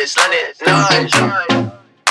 nice, nice.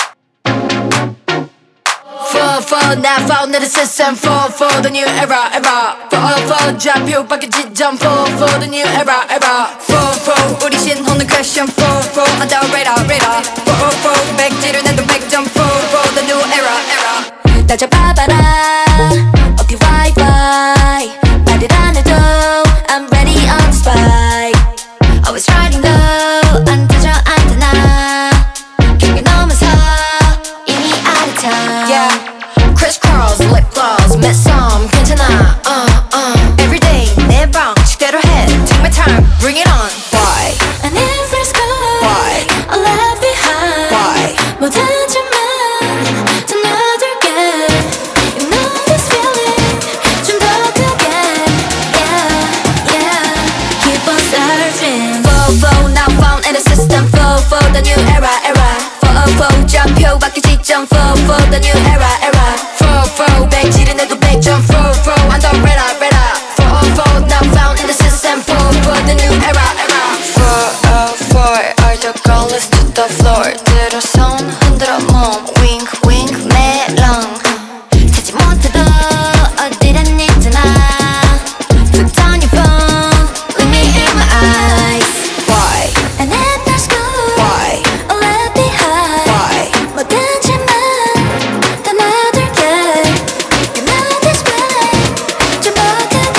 For now, found in the system. For the new era. For 좌표밖에 지점. For the new era. For 우리 신호는 question. For on the radar. For 백지를 내도 100점. For the new era. 날 잡아봐라. 어디 Wi-Fi. 말을 안 해도 I'm ready on the spike. Always riding low. 안 터져 안 되나. 경계 넘어서 이미 out of time. Yeah. Crisscross, lip gloss, met some 괜찮아. Everyday 내 방식대로 해. Take my time, bring it on. Why? I never score. Why? I left behind. Why? 못하지만 더 너들게. You know this feeling 좀 더 크게. Yeah. Keep on searching. For now found in the system. For the new era. For 좌표밖에 지점. For the new era. For 백지를 내도 100점. For on the radar. For now found in the system. For the new era. For all the girls to the floor. 들어 손 흔들어 몸. Wink 메롱. 찾지 못해도 어디란 있잖아. Put on your phone. Look me in my eyes. Why? And at the school. Why? I left behind. Why? 뭐든지만 다 놔둘게. You know this feeling 좀 더 크게.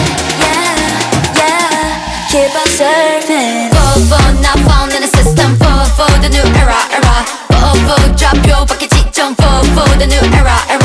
Yeah. Keep on surfing. For now found in the system. For the new era. For 좌표밖에 지점. For the new era.